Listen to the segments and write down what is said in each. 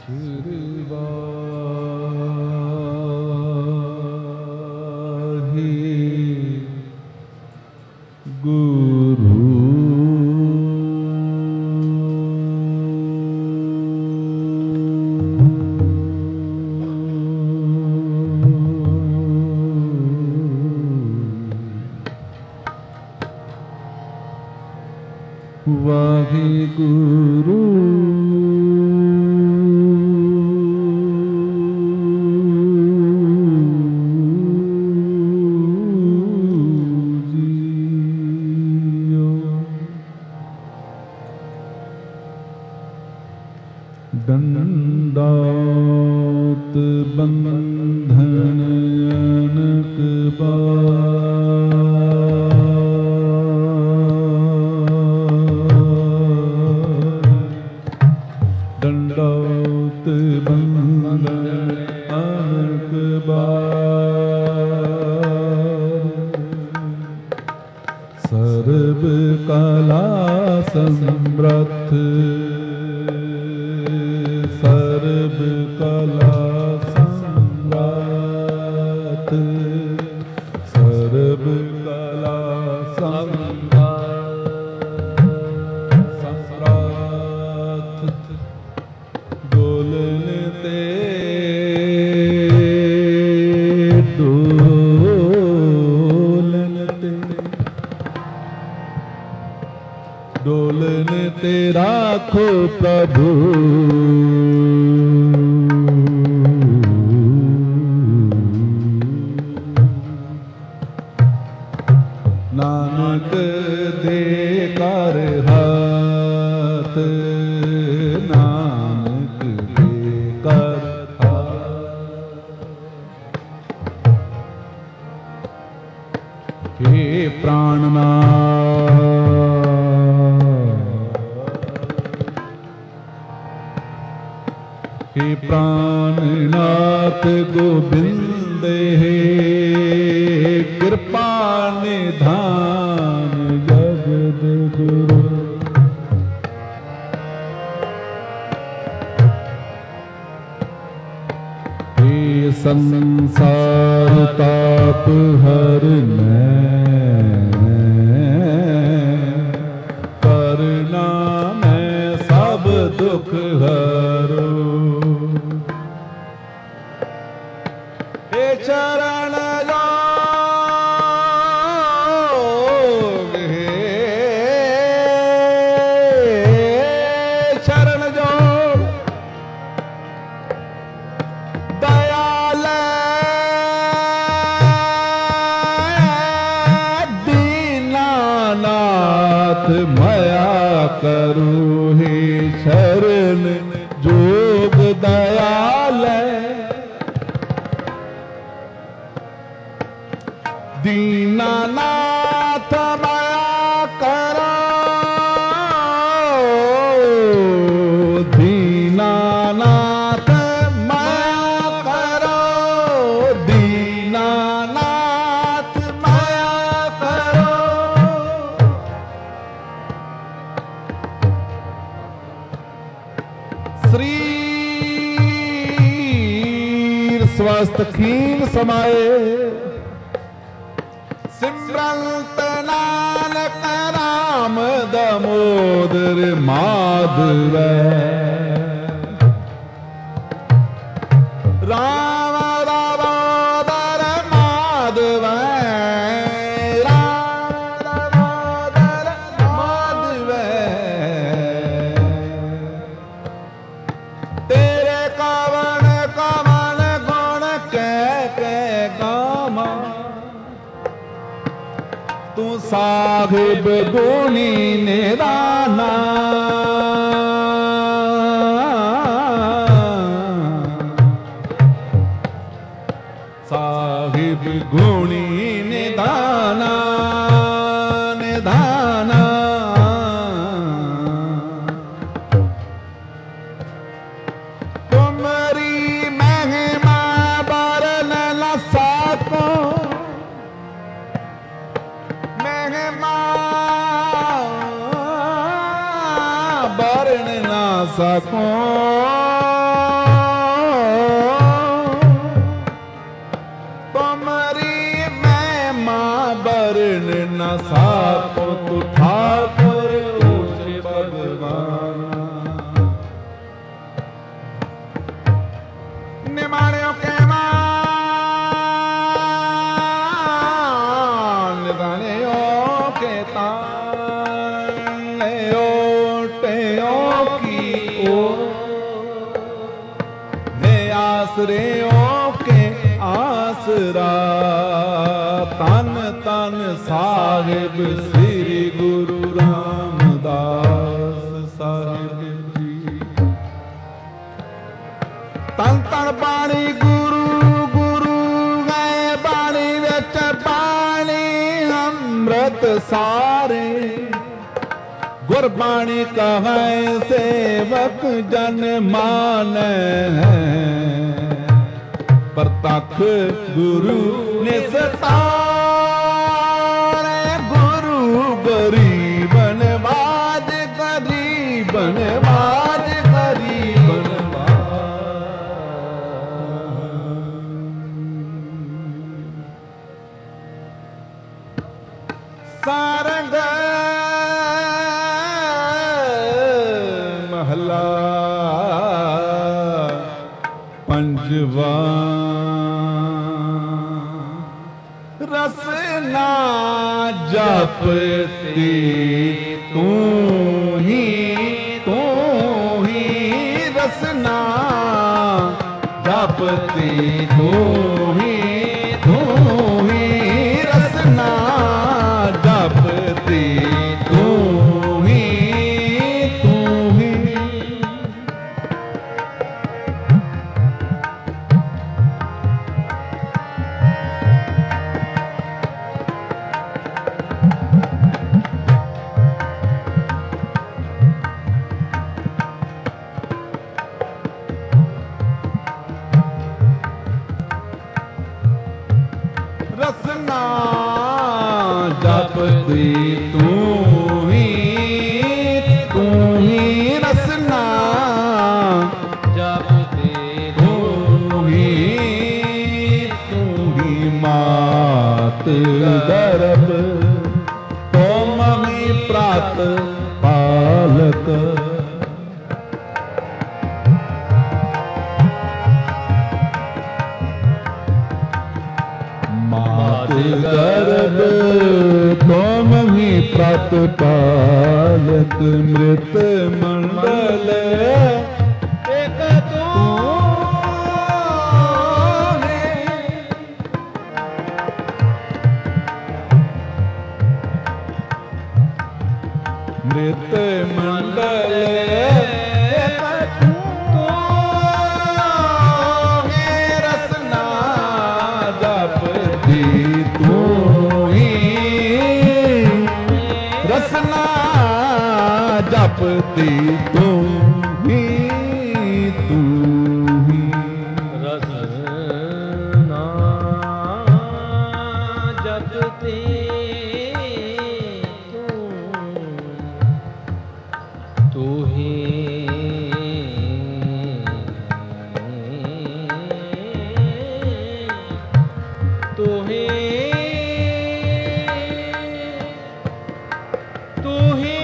श्री गुरु वाहिगुरु दंडात बंधन अनक दंडात बंधन अनक सर्व कला समृद्ध सर्व कला सम्राट सर्व कला सम्राट डोलते डोलते राखो प्रभु नानक दे कर हाथ नानक दे कर हाथ हे प्राणनाथ हे प्राणनाथ गोविंद हे कृपा निधान जगद गुरु हे संसार ताप हरने करना मैं सब दुख हरो हे चरण मया करू हे शरण जोग दयाल दीनानाथ मया करो दीनानाथ मया करो दीनानाथ मया करो शरीर स्वस्थ खीन समाये सिमरंत नानक राम दामोदर माधव राम दामोदर माधव राम दामोदर माधव तेरे कवन कवन गुण के गामा तू साहिब गुणी निराना साहिब गुणी निदाना निधाना तुम्हारी महिमा बरन न सको महिमा बरन न सको आसरियों के आसरा। तन तन साहिब श्री गुरु रामदास साहिब जी। तन तन बाणी गुरु गुरु गए बाणी विच बाणी अमृत सारे। गुरबाणी कहे सेवक जन माने। प्रतख गुरु निस्तारे। गुरु गरीबन बाज गरीबन बाज गरीबन सारंग महला पंजवा। रसना जपती तू ही रसना जपती तू ही रसना जपती तू ही रसना जपती तू ही रसना जपती तू ही मात गर्भ तो मही प्रात पालक। गर्भ तुम ही प्रातपालक। मृत मंडल एक तू है। मृत मंडल एक तू है। रसना जपती तू ही रसना जपती तू ही रसना जपती तू ही तू ही तू ही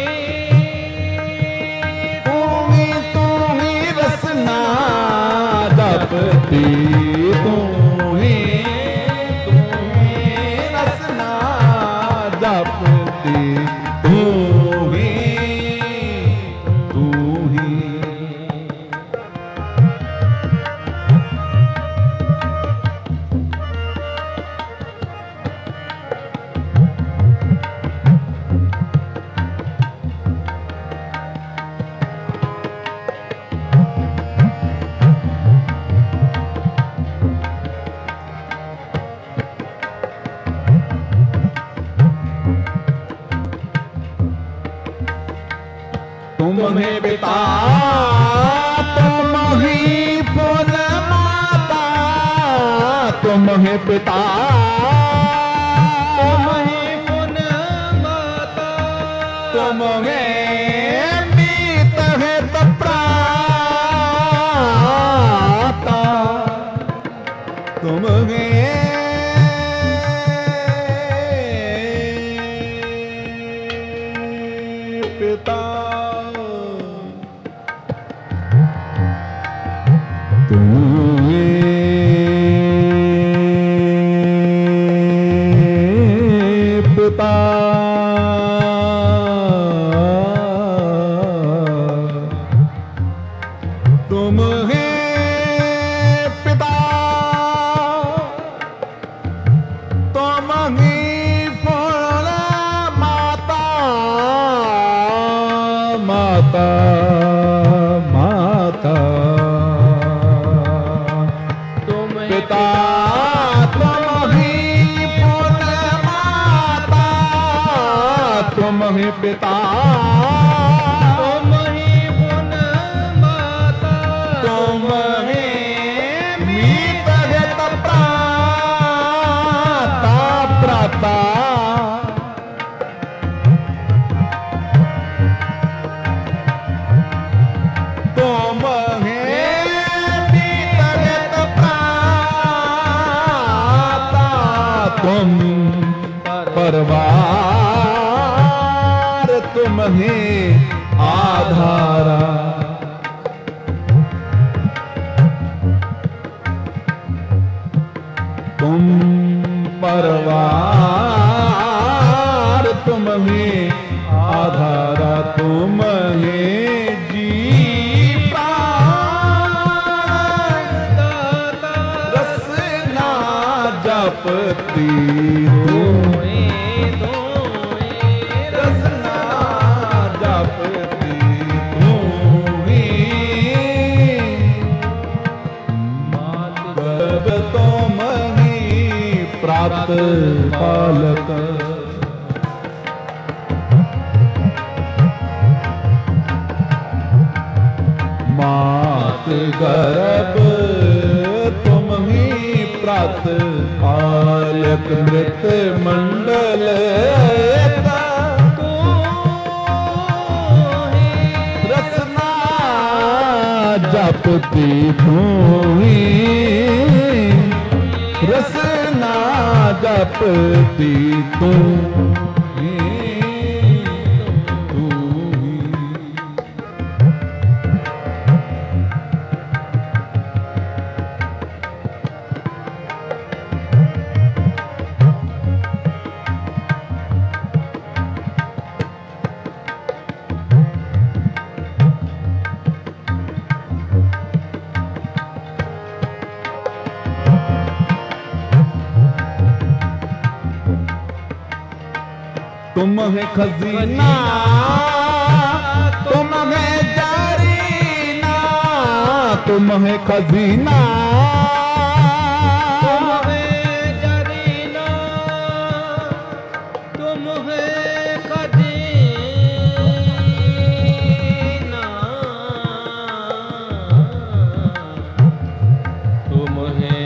रसना जपती तू ही रसना जपती तू ही तुम्हें पिता तुम ही पुन माता। तुम्हें पिता तुम ही पुन माता। तुम्हें मीत है तप्राता। तुम्हें पिता पिता तुम्हें परवार तुम ही आधारा। तुम परवार तुम ही आधारा, तुम ही जी प्राण दाता। रसना जपती रसना जपती तू ही। गर्भ तुम ही प्रात पालक। मात गर्भ तुम ही प्रात पालक। मृत मंडल रसना जपती तू ही। रसना जपती तू ही, तू ही। तुम है खजीना, तुम है जारीना। तुम है खजीना, तुम है जारीना। तुम है खजीना। तुम है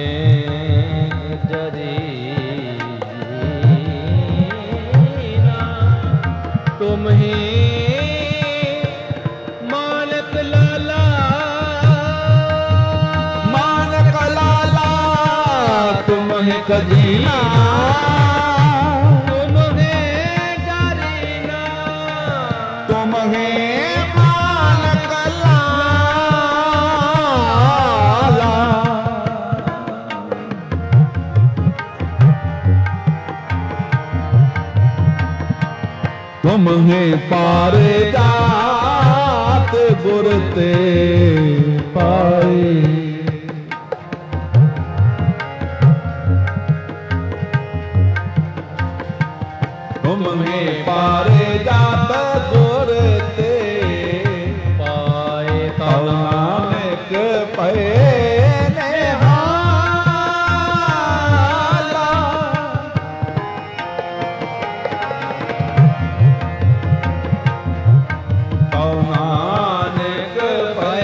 जारीना। तुम ही मालिक लाला। मालिक लाला। तुम है खजीना, तुम है जारीना। तुम है मालिक लाला। तुम है पारे जात गुरते पाए। तुम है पारे जात गुरते पाए। तव नानक पे निहाला। तव नानक पे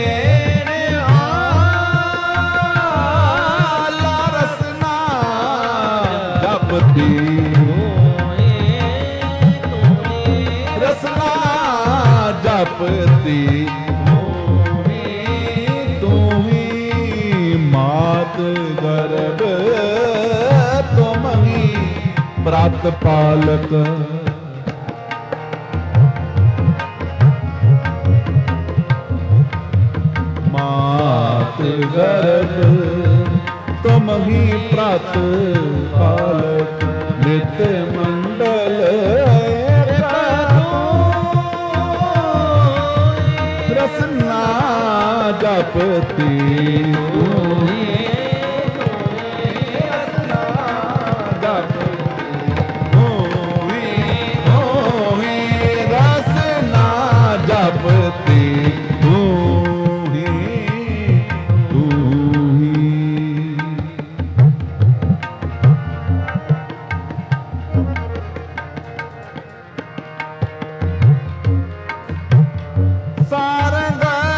निहाला। रसना जपती रसना जपती तू ही। मात गर्भ तुम ही प्रात पालक। मात गर्भ तुम ही प्रात पालक। मृत मंडल रसना जपती तू ही। रसना जपती तू ही, तू ही। रसना जपती तू ही, तू ही। सारंग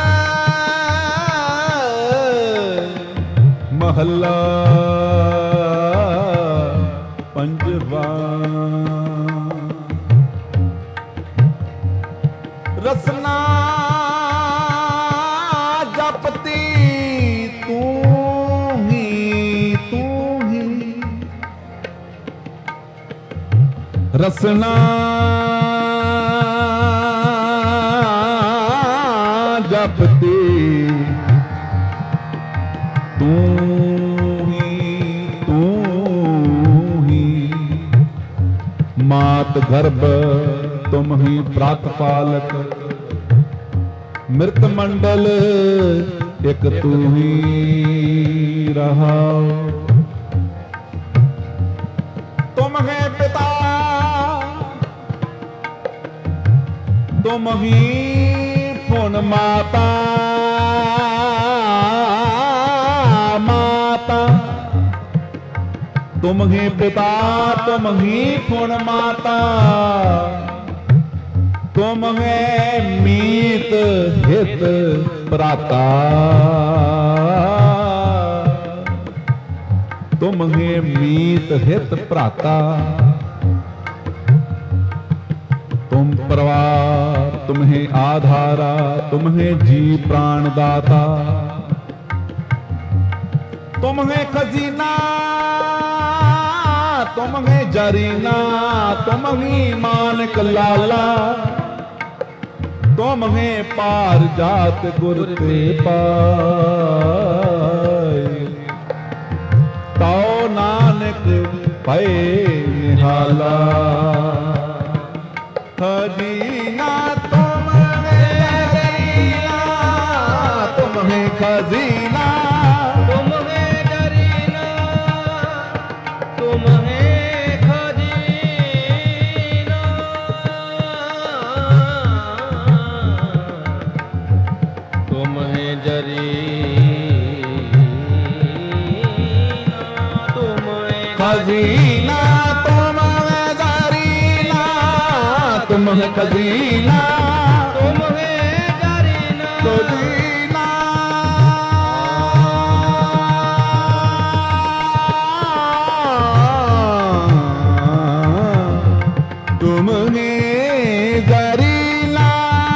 महला पंजवा। रसना जपती तू ही, तू ही। रसना जपती तू ही मात गर्भ तुम ही प्रातपालक मृत मंडल एक तू ही रहा तुम है पिता तुम ही पुन माता माता तुम ही पिता तुम ही पुन माता तुम है मीत हित प्राता तुम है मीत हित प्राता तुम परवार तुम है आधारा तुम है जी प्राणदाता तुम है खजीना तुम है जरीना तुम ही मानक लाला तुम है पार जात गुर ते पाए तो नानक पे निहाला खजीना तुम है जरीना तुम है खजीना तुम है डरीना तुम है खजीना तुम है जरीना तुम है खजीना तुम है जरीना तुम है खजीना तुम है डरीना खजीना तुम है जरीना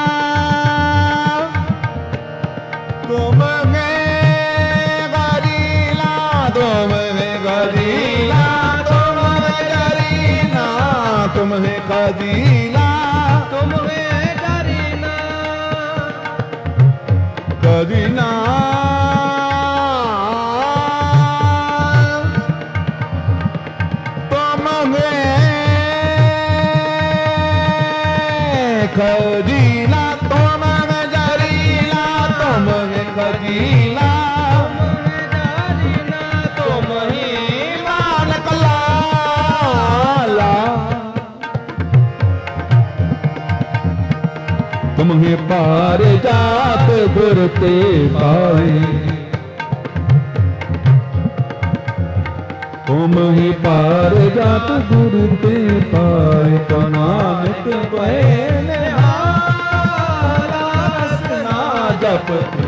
तुम है गरीला तुम है गरीला तुम है जरीना तुम है खजीना तुम है डरीना खजीना तुम है खजीना तुम है जरीला तुम है खजीना तुम ही मानक लाला तुम ही पार जात गुर ते पाए तुम ही पार जात गुर ते पाए तो नानक पे निहारा रसना जपती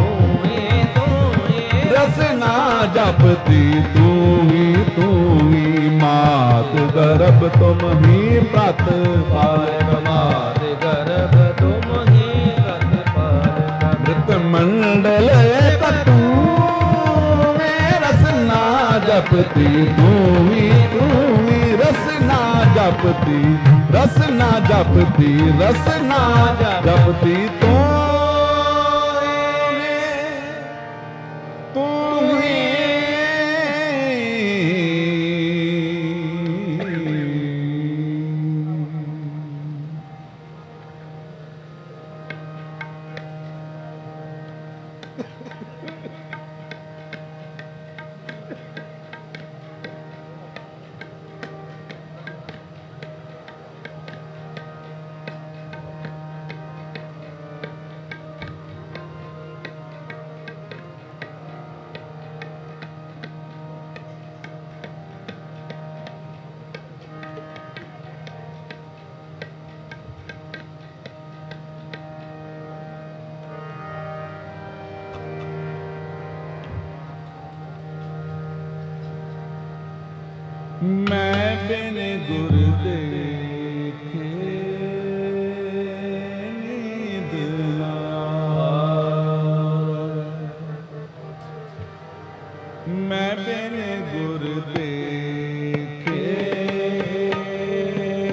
रसना जपती तू ही मात गर्भ तुम ही प्रत पालक मात गर्भ तुम ही मृत मंडल तू रसना जपती तू ही रसना जपती रसना जपती रसना जपती तू मैं बिन गुर देखे नींद न आए। मैं बिन गुर देखे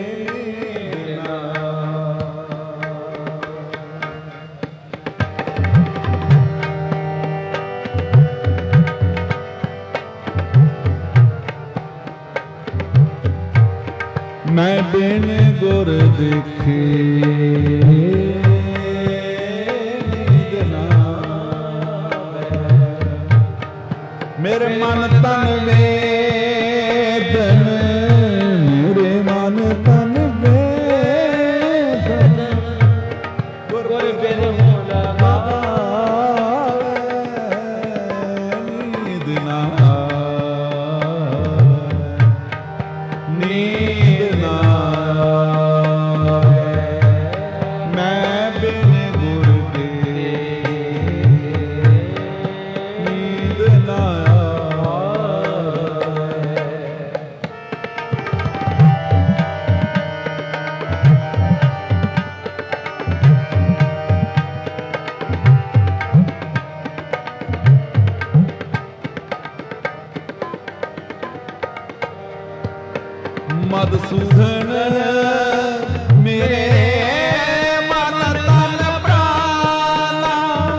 मैं बिन गुर देखे नींद ना आवे। मेरे मन तन वेदन, मेरे मन तन वेदन, गुर बिन हो लगावे नींद ना नींद ना आवे। मैं बिन गुर के नींद ना आवे। मधुसूदन मेरे मन तन प्राणा,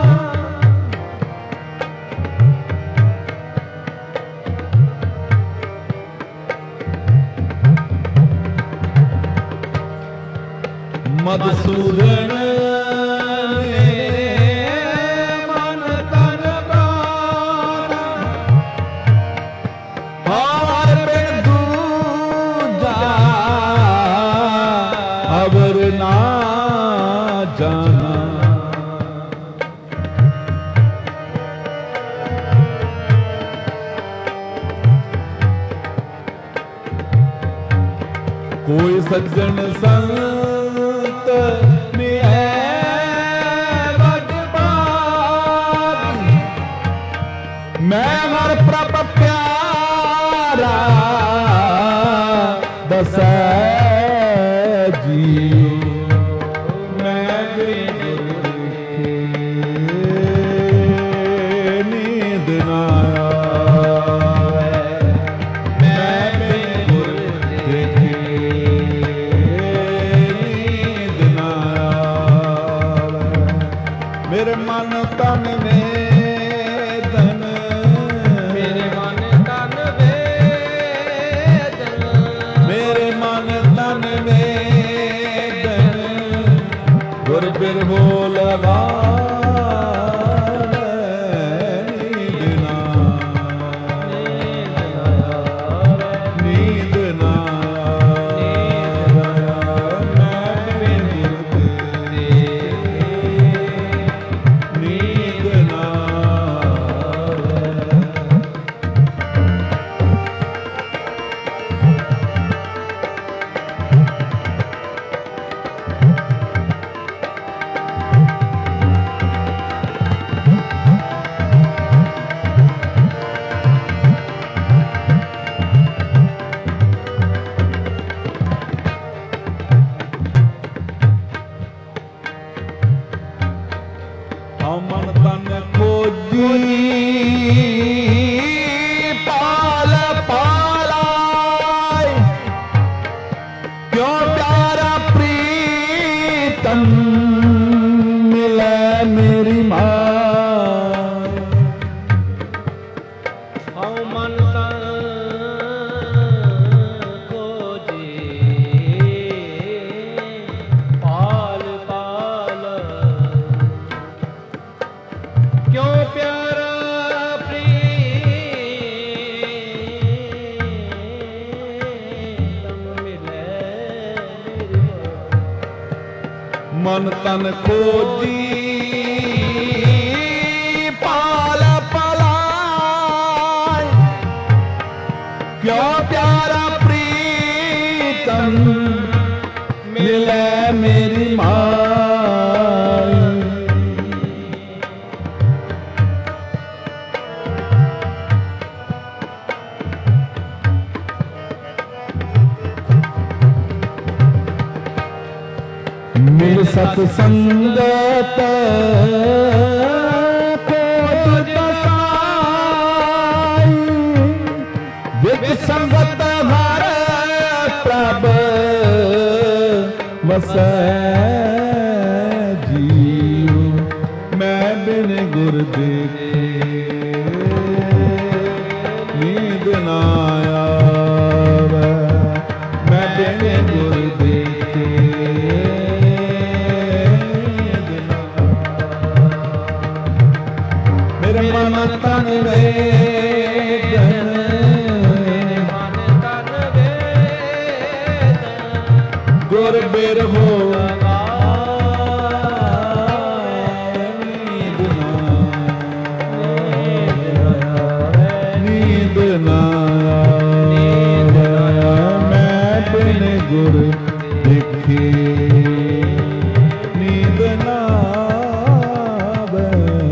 मधुसूदन मेरे मन तन प्राणा, और बिन दूजा अवर ना जाना। कोई सज्जन संत में है बड़ भागी, मैं हर प्रभ प्यारा दसै जीओ। मैं बिन गुर के नींद ना आवे। मैं बिन गुर के नींद ना आवे। मेरे मन तन वेदन, मेरे मन तन वेदन, मेरे मन तन वेदन, गुर बिन हो लगावे नींद ना नींद ना आवे। मैं बिन गुर के नींद ना आवे। मन तन खोजी पाल पालाय, क्यों प्यारा प्रीतम मिले मेरी माँ। हौ मन तन खोजी पाल पाल, क्यों प्यारा प्रीतम मिले मेरी मन तन खोजी पाल पलाय, क्यों प्यारा प्रीतम मिले मेरी माँ। मेरे सत्संगत को दसाई, विच संगत हर प्रभ वसै जीओ। मैं बिन गुर देखे नींद ना आवे। मैं बिन ਮੇਰੇ ਮਨ ਤਨ ਵੇਦਨ, ਮੇਰੇ ਮਨ ਤਨ ਵੇਦਨ, ਗੁਰ ਬਿਰਹੋ ਨੀਂਦ ਨਾ ਆਵੇ, ਮੈਂ ਬਿਨ ਗੁਰ ਦੇਖੇ ਨੀਂਦ ਨਾ ਆਵੇ।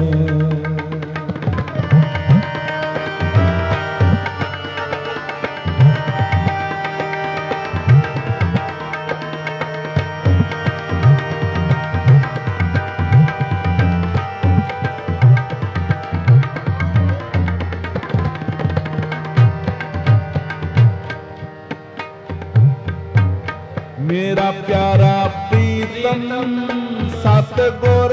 ਮੇਰਾ ਪਿਆਰਾ ਪ੍ਰੀਤਮ ਸਤਿਗੁਰ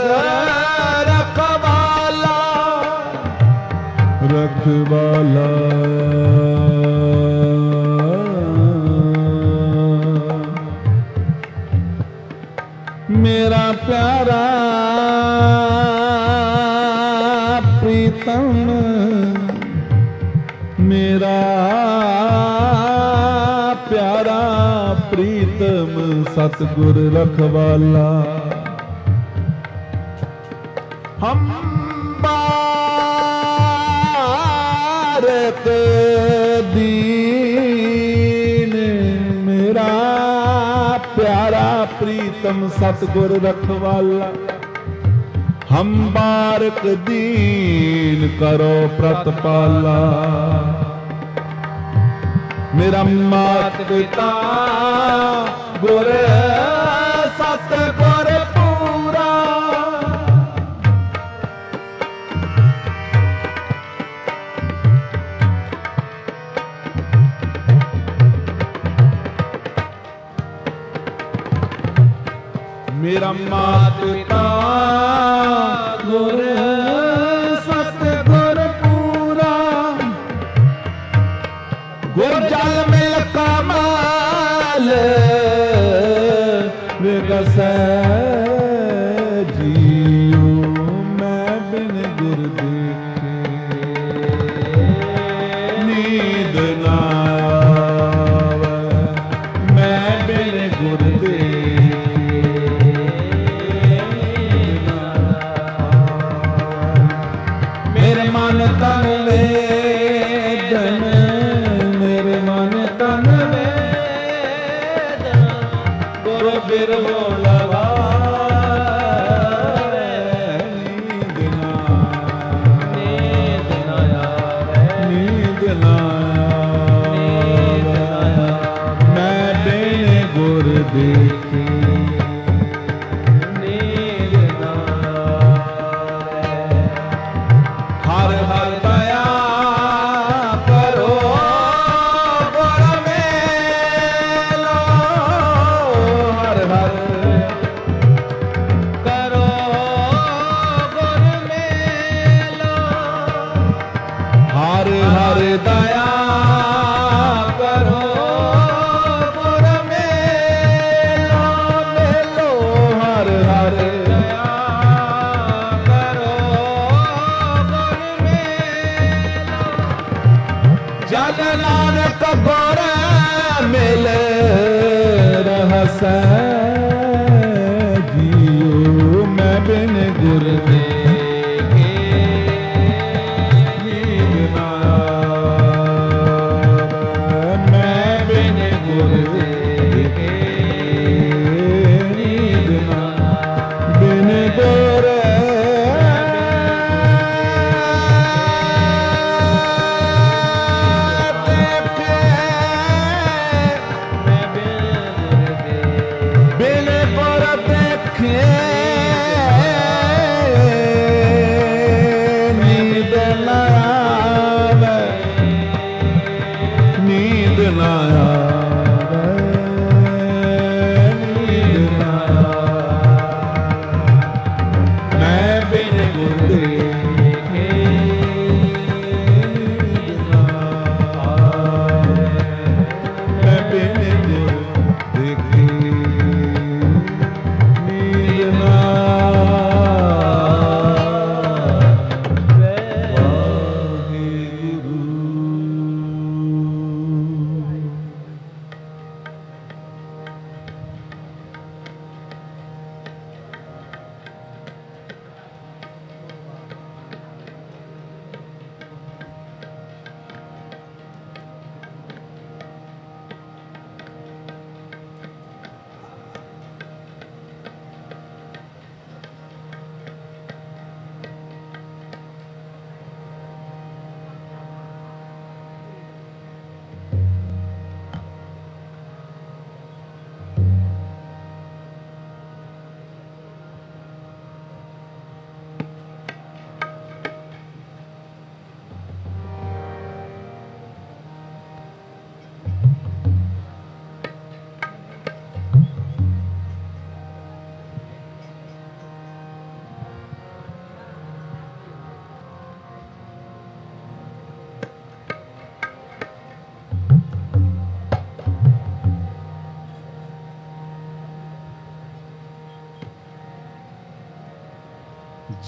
ਰਖਵਾਲਾ, ਰਖਵਾਲਾ ਮੇਰਾ ਪਿਆਰਾ ਪ੍ਰੀਤਮ, ਮੇਰਾ ਪਿਆਰਾ ਪ੍ਰੀਤਮ ਸਤਿਗੁਰ ਰਖਵਾਲਾ। ਹਮ ਬਾਰਕ ਦੀਨ, ਮੇਰਾ ਪਿਆਰਾ ਪ੍ਰੀਤਮ ਸਤਿਗੁਰ ਰਖਵਾਲਾ। ਹਮ ਬਾਰਕ ਦੀਨ ਕਰੋ ਪ੍ਰਤਪਾਲਾ, ਮੇਰਾ ਮਾਤ ਪਿਤਾ ਗੁਰ ਸਤਿਗੁਰ ਪੂਰਾ। ਮੇਰਾ ਮਾਤ ਪਿਤਾ ਗੁਰ ਸਤਿਗੁਰ ਪੂਰਾ, ਗੁਰ ਜਲ ਮਿਲ ਕਮਾਲ ਵਿਗਸੈ ਜੀਉ, ਮੈਂ ਬਿਨ ਗੁਰ ਦੇਖੇ ਨੀਂਦ ਨਾ ਆਵੇ, ਮੈਂ ਬਿਨ ਗੁਰ ਦੇਖੇ ਨੀਂਦ ਨਾ ਆਵੇ। ਮੇਰੇ ਮਨ ਤਨ ਵੇਦਨ, ਮੇਰੇ ਮਨ ਤਨ ਵੇਦਨ, ਗੁਰ ਬਿਰਹੋ ਲਗਾਵੇ ਨੀਂਦ ਨਾ ਆਵੇ, ਨੀਂਦ ਨਾ ਆਵੇ, ਮੈਂ ਬਿਨ ਗੁਰ ਦੇਖੇ ਨੀਂਦ ਨਾ ਆਵੇ। ਹਰ ਹਰ ਦਇਆ ਕਰੋ ਗੁਰ ਮੇਲੋ, ਹਰ ਹਰ ਕਰੋ ਗੁਰ ਮੇਲੋ, ਹਰ ਹਰ ਦਇਆ ਕਰੋ ਗੁਰ ਮੇਲੋ, ਮੇਲੋ ਹਰ ਹਰ ਦਇਆ ਕਰੋ ਗੁਰ ਮੇਲੋ, ਜਗ ਨਾਨਕ ਗੁਰ ਮਿਲ ਰਹਸੈ ਜੀਉ, ਮੈਂ ਬਿਨ ਗੁਰ ਦੇਖੇ ਨੀਂਦ ਨਾ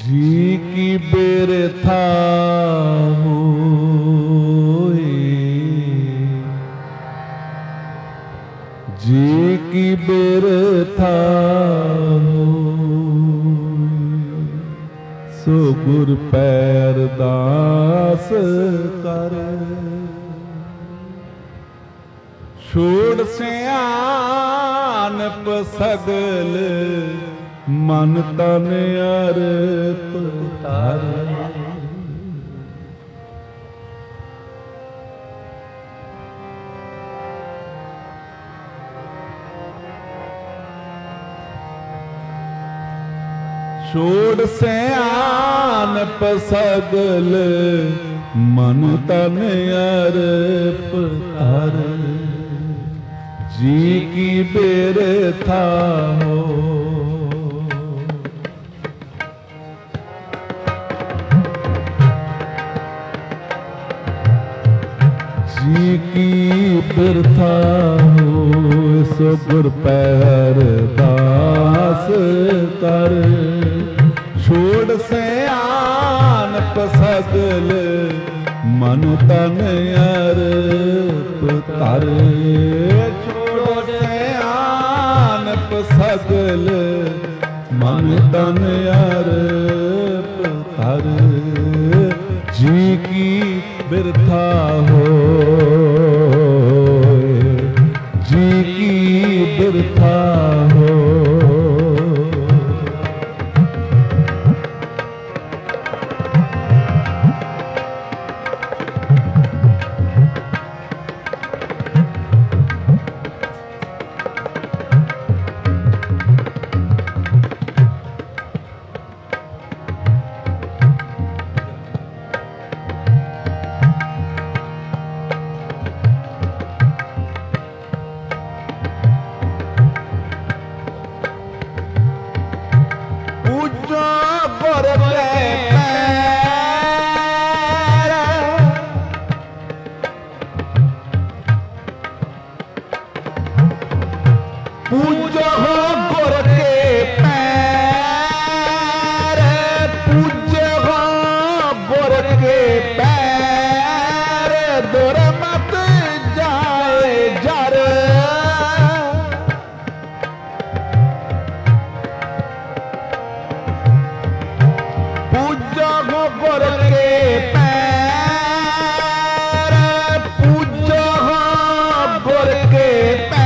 जी की बिरथा होए, जी की बिरथा सो गुर पैर दास कर, छोड़ सियानप सगल मन तन अर्प तार। छोड़ सियानप सगल मन तन अर्प तार, जी की बिरथा हो। जी की बिरथा हो सो गुर पैर दास कर, छोड़ सियानप सगल मन तन अर्प तार। छोड़ सियानप सगल मन तन अर्प तार, जी की बिरथा हो, जी की बिरथा हो। पूजो हो गुर के पैर, पूजो हो गुर के पैर, दूर मत जाए जर। पूजो हो गुर के पैर, पूजो हो गुर के पैर,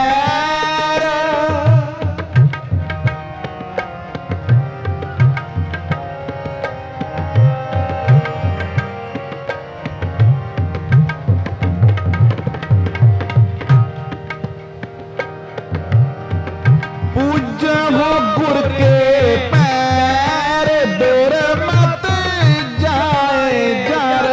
पूज्य हो गुर के पैर, दूर मत जाए जर।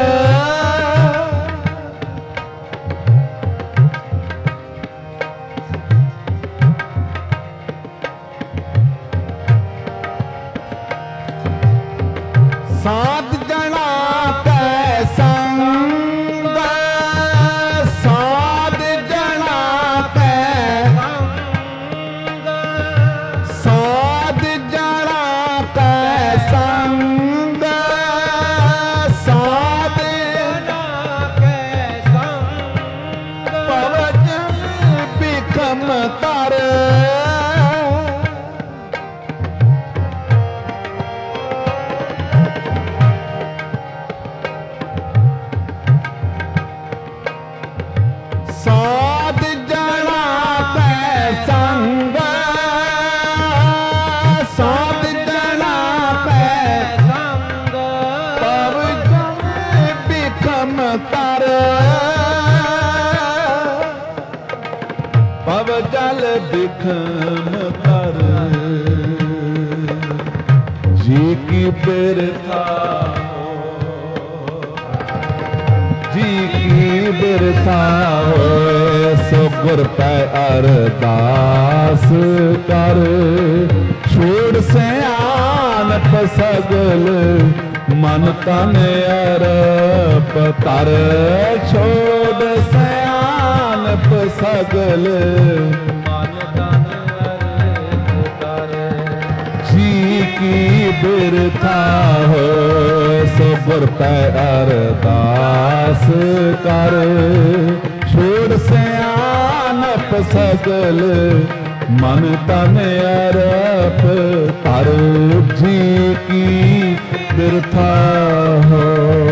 सात जना कै संग, सात जना कै सात जना कै संग, सात जना कै संग, पवजन बिखम तर। सात जना कै संग, सात जना कै संग, पवजन बिखम तर। पवजल बिखम तर, जी की बिरथा हो, जी की बिरथा हो सो गुर पैर दास कर। छोड़ सियानप सगल मन तन अर्प तर। छोड़ सियानप सगल मन तन अर्प तर। जी की बिरथा हो सबर पै अरदास कर छोड़ सियानप सगल मन तन अरप तर जी की बिरथा हो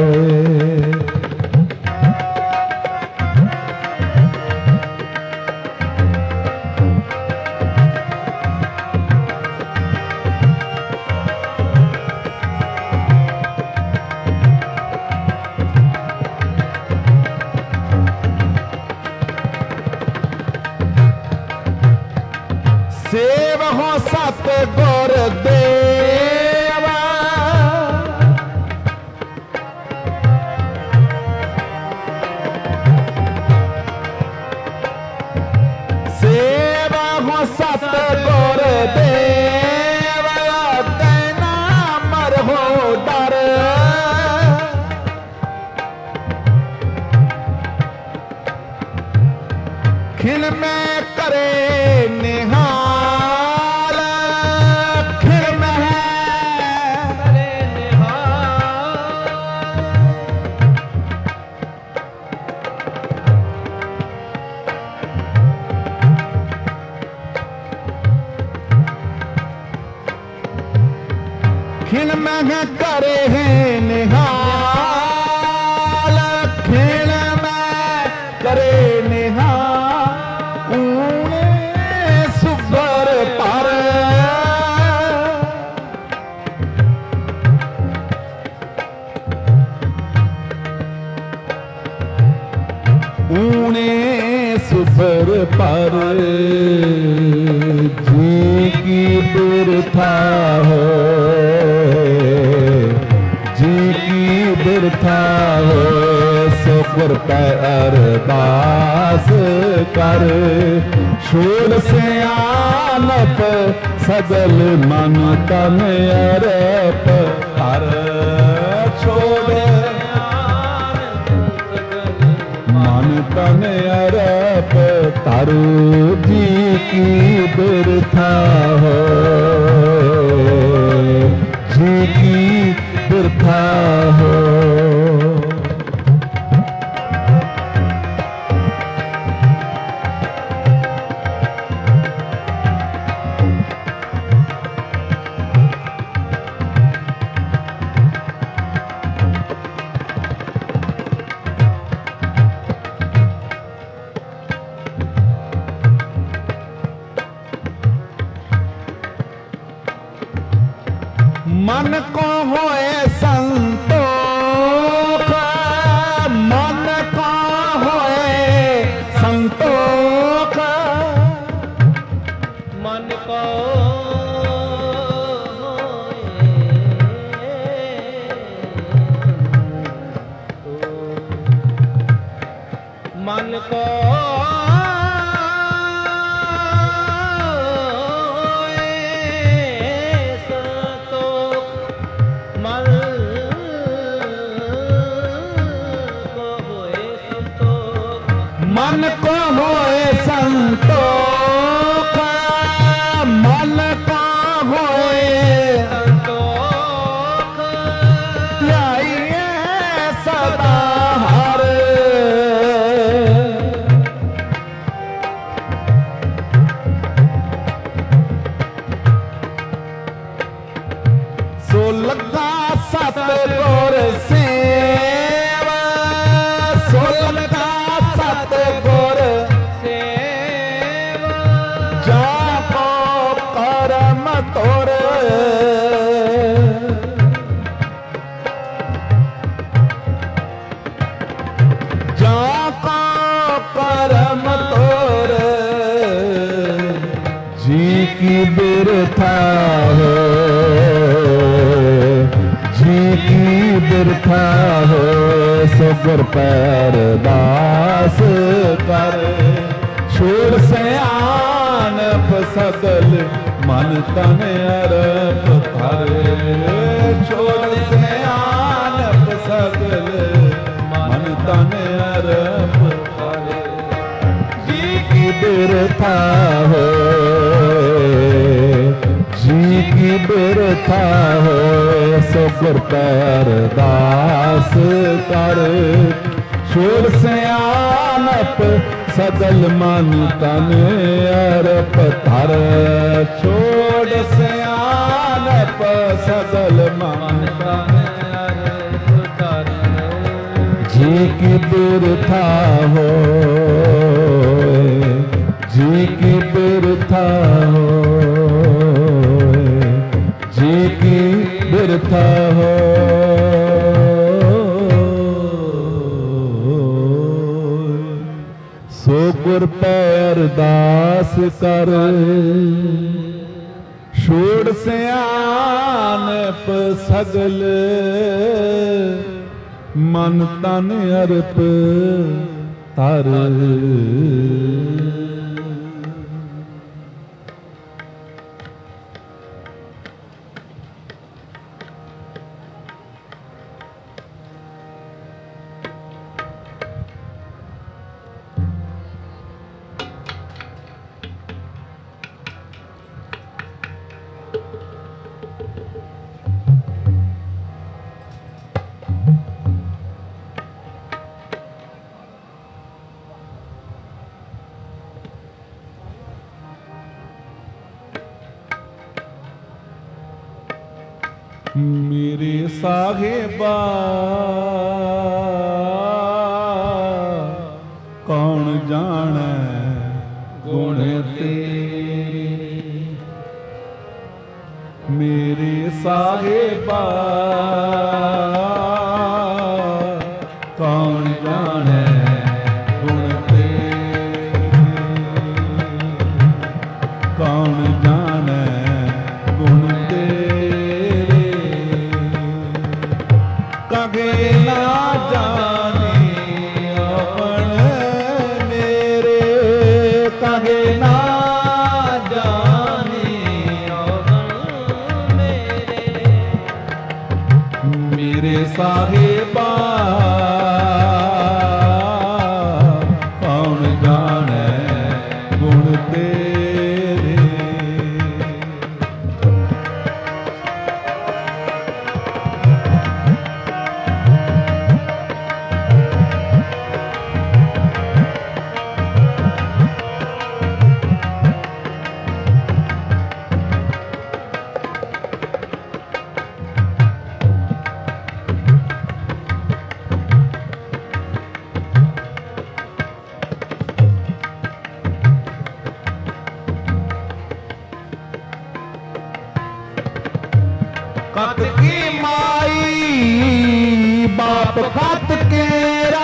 सेव हो सत गुर देवा सेवा हो सत गुर देवा तेना मर हो डर खिल में करे निहार खिल में करे हैं निहाल खिल में करे निहाल ऊने सुबर पर ऊने सुबर पर जी की बिरथा हो बिरथा हो सबर पै अरदास कर छोड़ सियानप सगल मन तन अरप हर छोड़ मन तन अरप तर जी की बिरथा हो जी की बिरथा हो मन को होए संतोष मन को होए संतोष मन को मन को मन को होए संतोष मन को होए संतोष ध्याइए सदा हर सो लगा सतगुर सेवा सो लगा सतगुर सेवा जाको करम तोर जाको करम तोर जी की बिरथा हो जी की बिरथा हो सबर पैर दास कर छोड़ सियानप सगल मन तन अरप कर छोड़ सियानप सगल मन तन अरप कर जी की बिरथा हो जी की ਬਿਰਥਾ ਹੋਏ ਸੋ ਗੁਰ ਕੈ ਅਰਦਾਸ ਕਰ ਛੋੜ ਸਿਆਣਪ ਸਗਲ ਮਨ ਤਨ ਅਰਪ ਧਰ ਛੋੜ ਸਿਆਣਪ ਸਗਲ ਮਨ ਤਨ ਅਰਪ ਧਰ ਜੀ ਕੀ ਬਿਰਥਾ ਹੋਏ जी की बिरथा होए जी की बिरथा हो सो गुर पै अरदास कर छोड़ सियानप सगल मन तन अरप तर मेरे साहिबा कौन जाने गुण तेरे मेरे साहिबा कौन जाने गुण तेरे कौन जाने गुण तेरे कगे ना जाने अपन मेरे कगे ना जाने अपन मेरे साहिबा कौन जाने गुण तेरे कत की माई बाप कत केरा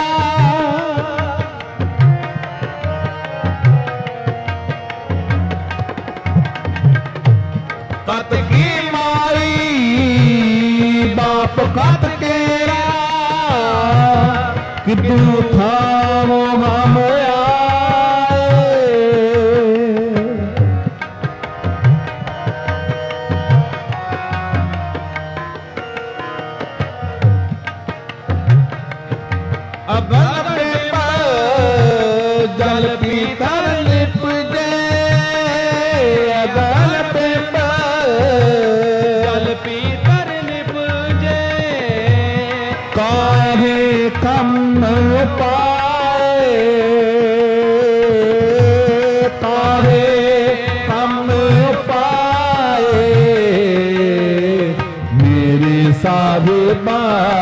कत की माई बाप कत केरा किदू था वो हम अगल पे जल पीतर लिप जे अगल पे जल पीतर लिप जे काहे कम पाए काहे कम पाए मेरे साहिबा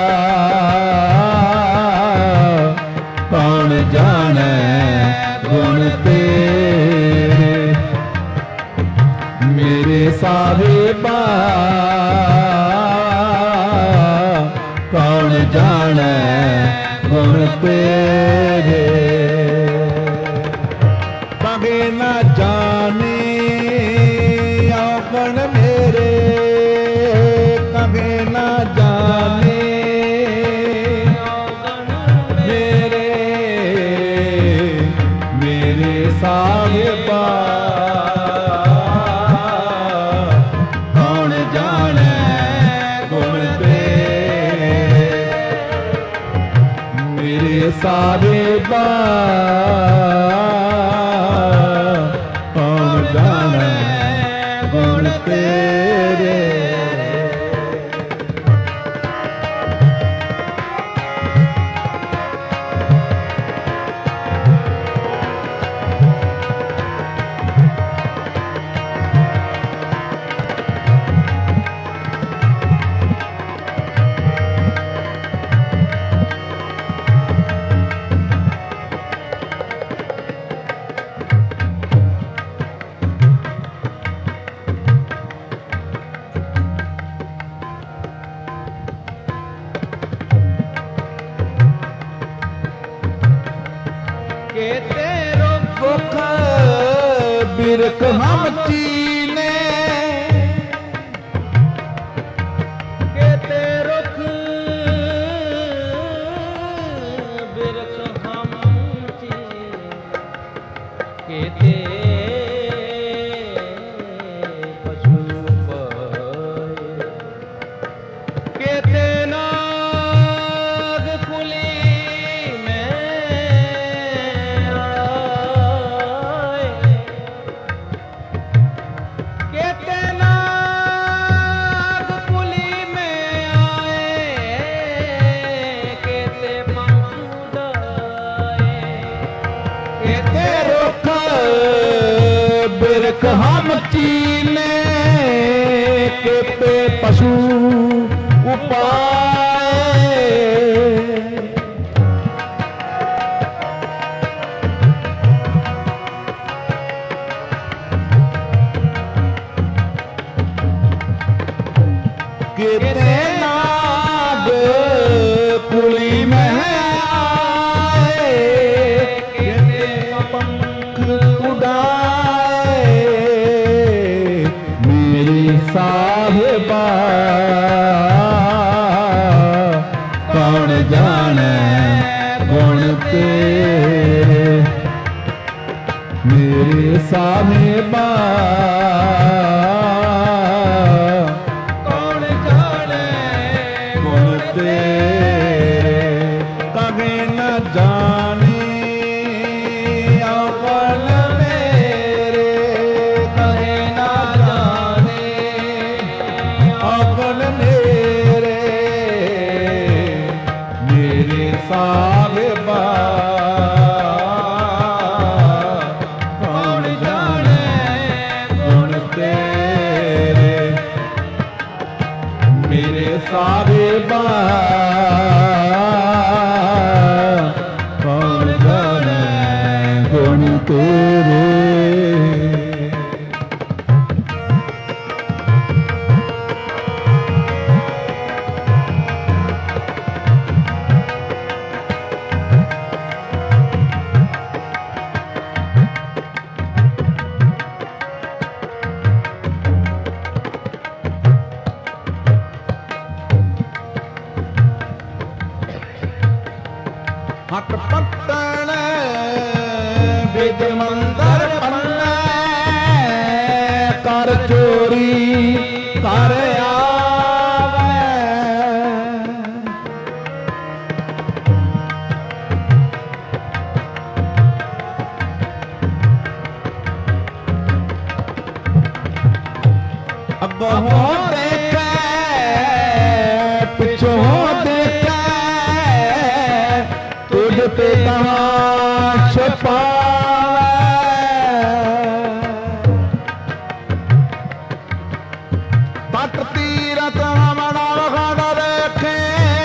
कौन जाने गुण तेरे मेरे साहिबा कौन जाने गुण तेरे कभी न जाने अवगुण मेरे कभी न जाने साहिबा कौन जाने गुण तेरे मेरे साहिबा कौन जाने गुण तेरे केते रुख रुख बिरख हम चीने केते रुख बिरख हम चीने केते पशु पाए केते नाग कुली में आए केते नाग कुली में आए केते पंख उड़ाए केते रुख बिरख हम चीने केते पशु उपाय केते नाग कुली में आए केते पंख उड़ाए मेरी साहिबा कौन जाने गुण तेरे मेरे साहिबा कौन जाने गुण तेरे कहे न जाने अवल मेरे कहे न जाने अवल मेरे मेरे साहिबा कौन जाने गुण तेरे मेरे साहिबा कौन जाने गुण तेरे हट पट्टन बिज मंदर पन्ने कर चोरी कर आवे अगों देखे पिछों देखे तुझ पे कहाँ छुपावे तट तीरथ हमना वखड़ रखे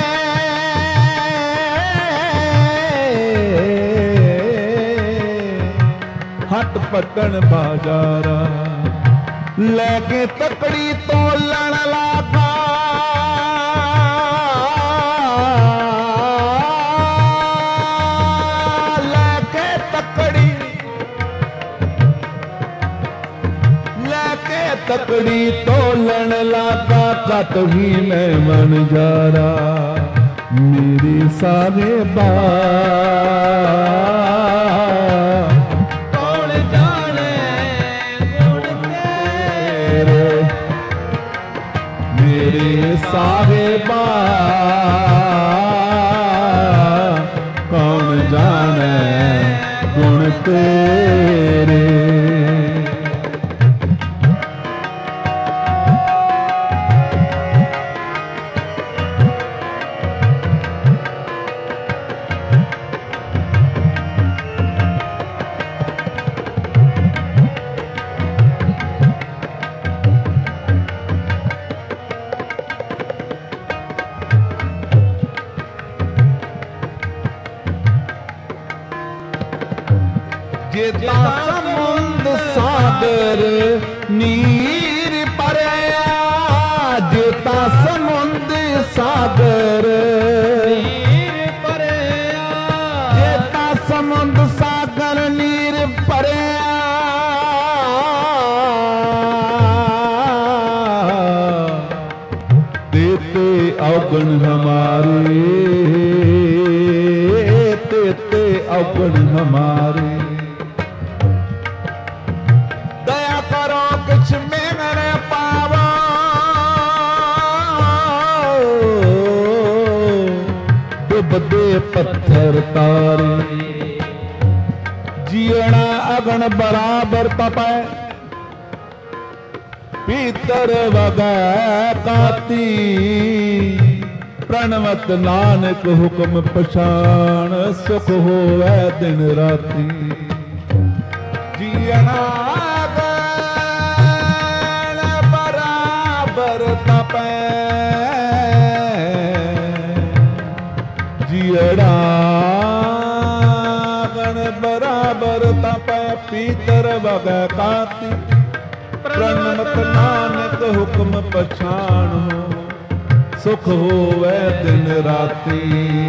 हट पटन बाजारा लेके तकड़ी तोलन लागा तकड़ी तोलन लागा कत ही मैं मन जारा मेरी सारे कौन जाने गुण तेरे मेरे सारे कौन जाने गुण तेरे जेता समुंद सागर नीर परया जेता समुंद सागर नीर परया जेता समुंद सागर तारे तेते अवगुण हमारे। दया करो किछ मेरे पावो डुबदे पत्थर तारे। जीना अगन बराबर तपै पीतर वगै काती। प्रणवत नानक हुक्म पछाण सुख होवै दिन राती। जीना अगन बराबर तपै जीड़ा बराबर तपै पीतर वगै काती। प्रणमत नानक हुक्म पछाण हो सुख होवै दिन राती।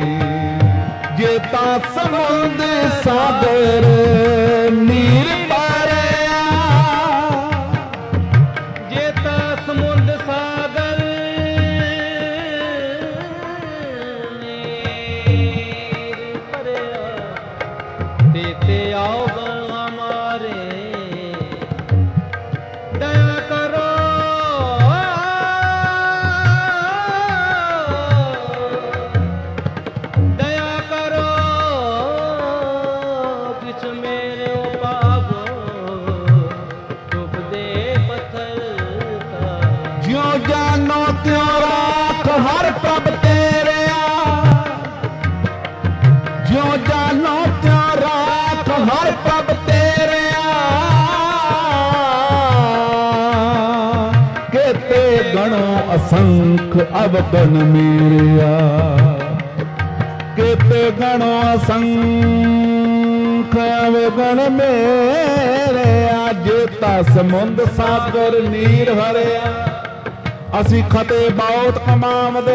जेता समुंद सागर नीर पारिया जेता समुंद सागर देते आओ हमारे। दया करो दया करो किछ मेरे पावो डुबदे पत्थर का। ज्यों जानो त्यों राख हर प्रभ तेरे ज्यों जानो त्यों राख हर प्रभ तेरे केते गणो असंख अवगण मेरिया। केते गणो असंख अवगण मेरिया। जेता समुंद सागर नीर भरिया असी खते बहुत कमावदे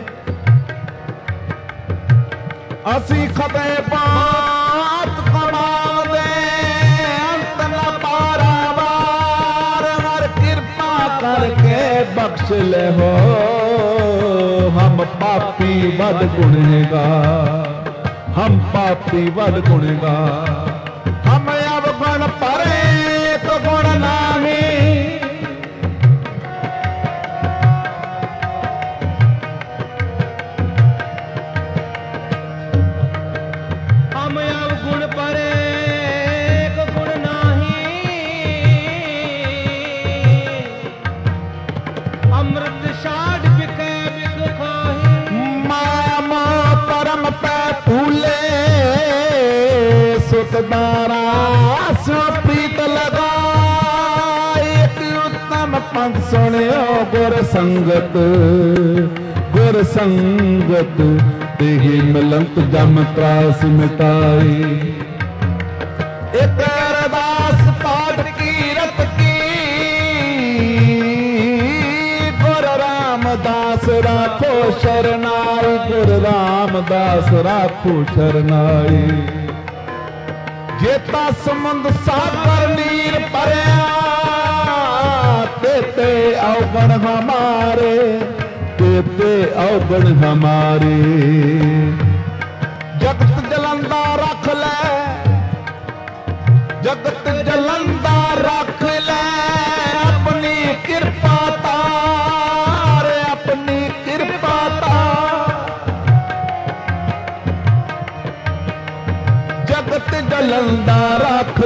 असी खते बात कमावदे अंत न पारावार। हर कृपा करके बख्श ले हो हम पापी वद गुनहगार। हम पापी वद गुनहगार। हम अवगुण परे तो गुण नाही। हम अवगुण परे को गुण नाही। अमृत साढ़ बिकै बिक खाही। माया मोह परम पै फूले सुतदारा सो प्रीत लगाए। एक उत्तम पंथ सुनियो गुर संगत गुर संगत तेहि मिलंत जम त्रास मिटाई। एक अरदास पाठ कीरत की गुर रामदास राखो शरनाई। गुर रामदास राखो शरनाई। जेता समुंद सागर नीर परिया तेते अवगुण हमारे। तेते अवगुण हमारे। जगत जलंदा रख ले जगत जलंदा रख ले अपनी कृपा तार। अपनी कृपा तार जगत जलंदा रख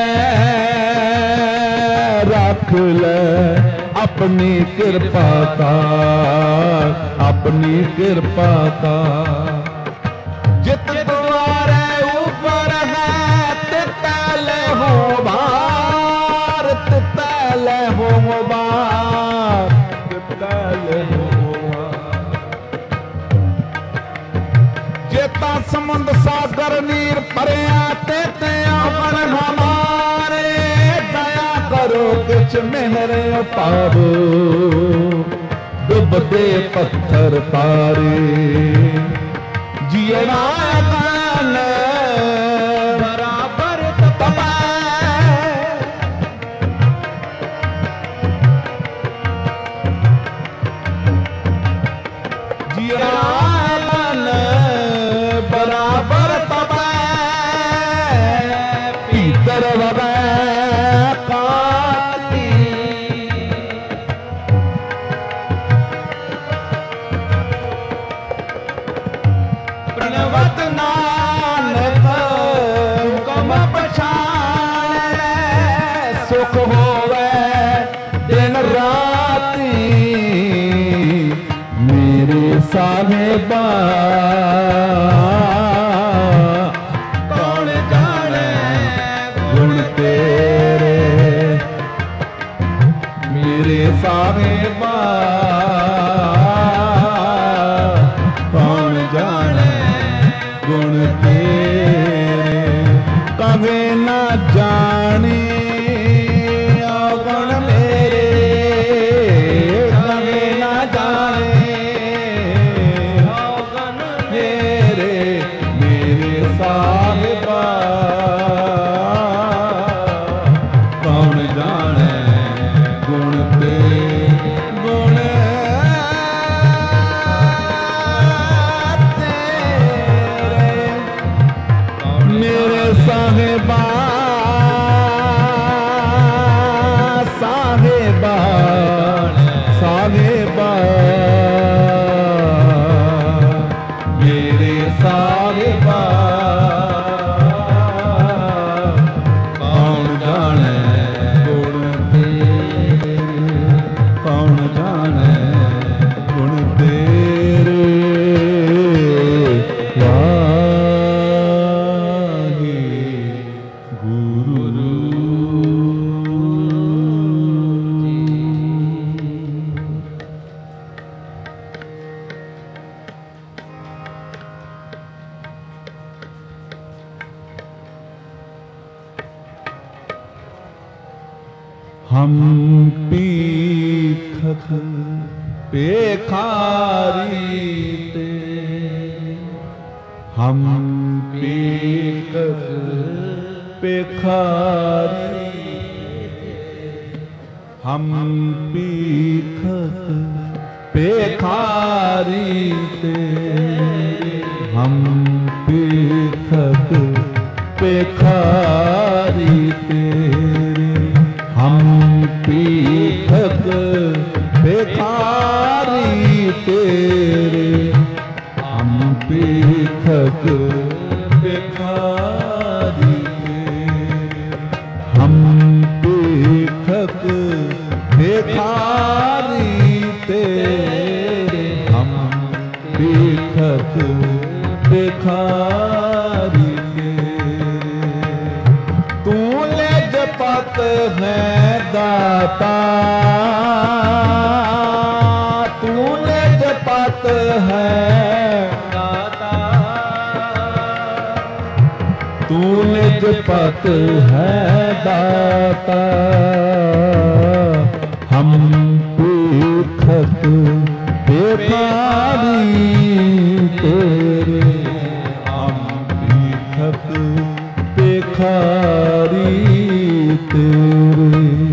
ले अपनी कृपा तार। अपनी कृपा तार। जित द्वारे ऊपर है तितैल हो भार। तितैल हो भार। तितैल हो भार। जेता समुंद सागर नीर परिया तेते अवगुण हमारे। दया करो किछ मेरे पावो डुबदे पत्थर तारे। जीना अगन बराबर तपै जीना गणवत नानक हुकम पछाण सुख होवे दिन राती मेरे साहिबा कौन जाने गुण तेरे मेरे साहिबा कौन जाने गुण तेरे कभी न जाने अवगुण मेरे कभी न जाने अवगुण मेरे मेरे साहिबा कौन जाने गुण तेरे गुण मेरे साहिबा साहिबा साहिबा मेरे साहिबा कौन जाने गुण तेरे कौन जाने गुण तेरे हम पीखक पेखारी ते हम पीखक पेखारी हम पीखक पेखारी ते हम पीखक पेखारी तेरे हम पीठक बेखारी तेरे हम पीठक बेखारी तेरे हम पीठक बेखारी तेरे हम पीठक बेखारी तेरे तू ले जपत है दाता तूने जपत है दाता तूने जपत है दाता हम पीखक बेखारी तेरे हम पीखक बेखारी तेरे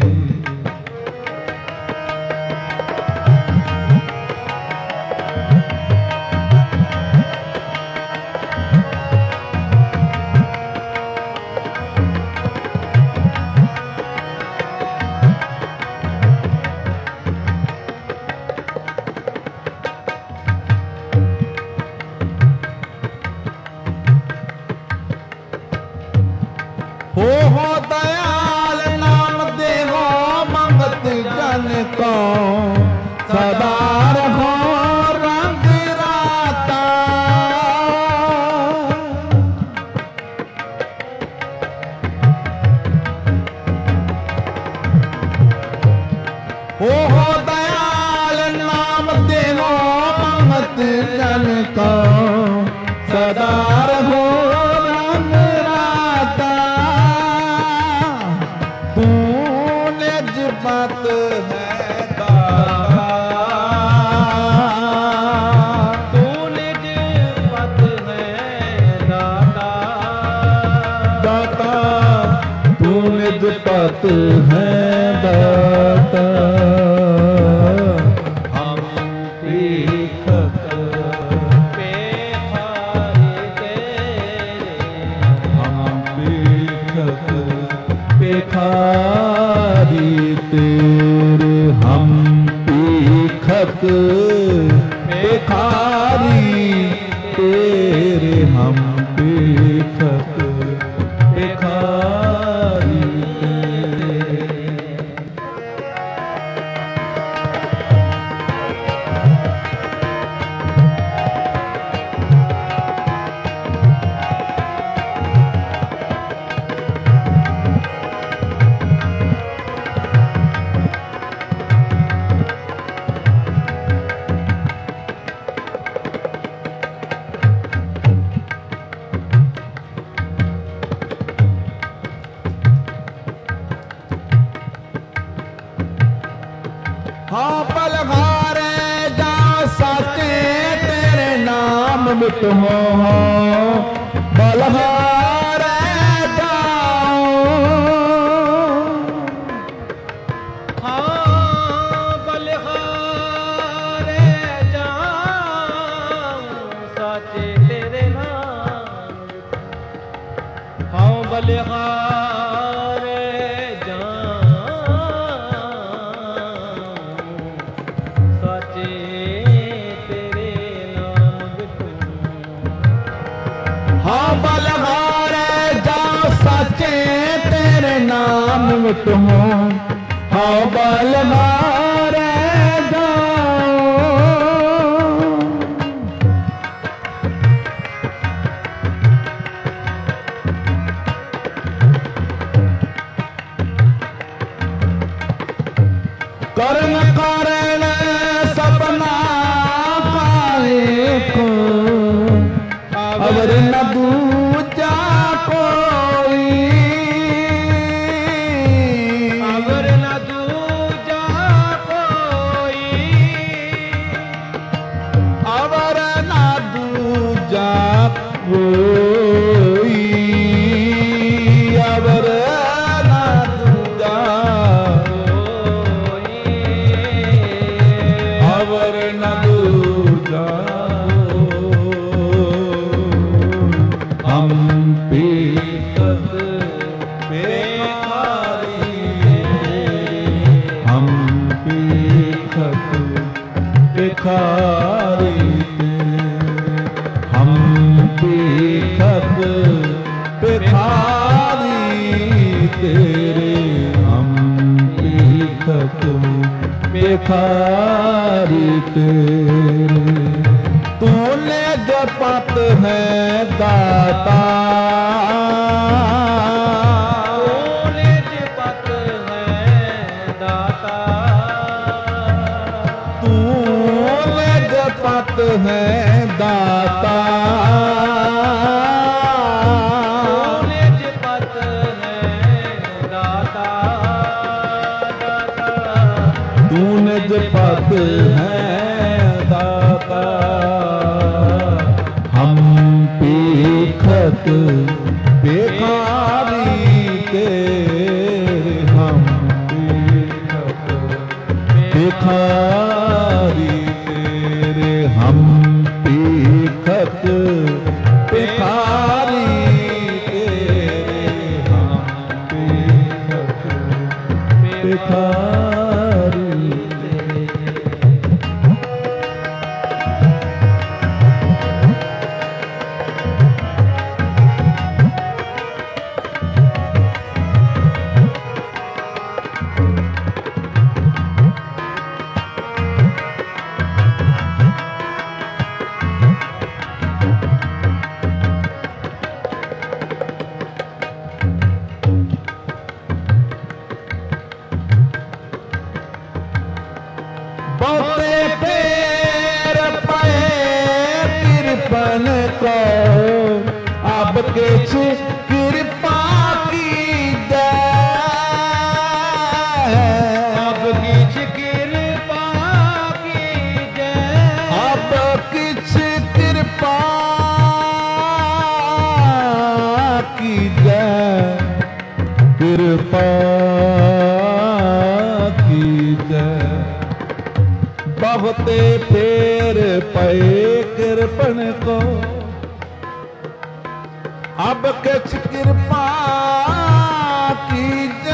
हो दयाल नाम दे हो मंगत जन को सदा रहो रंग राता हो दयाल नाम दे हो मंगत जन को सदा रहो जपत है दाता तूने जपत है दाता दाता तूने जपत है दाता हम पीखक बेखारी तेरे हम पीखक बेखारी तेरे हम पीखक बेखारी तेरे हम पेखत पेखारी हाँ बलहारे जा साचे तेरे नाम मित हो बलहारे जाओ हाँ बलिहारे जाऊं साचे तेरे नाम हाँ बलिहारे हाँ बलहारे जाओ साचे तेरे नाम मित हो हाँ बलहारे कर्ण कारण सपना पाए को अवर न दूजा कोई अवर न दूजा कोई अवर न दूजा कोई अवर न दूजा अवर न दूजा हम पेखत पेखारी हम पेखत पेखारी हम पेखत पेखारी तेरे हम पेखत पेखारी तेरे तूने जो पत है दाता तूने जो पत है दाता तूने जो पत है दाता तूने जो पत है दाता तूने जो पत है दाता हम पेखत पेखारी तेरे हम पेखत पेखारी तेरे हम पेखत पेखारी तेरे हम पेखत पेखारी बहुते पैर पे तिरपन को अब किछ कृपा की जय अब किछ कृपा की जय अब किछ कृपा की जय कृपा की जय बहुते फेर पे कृपण को अब किछ कृपा की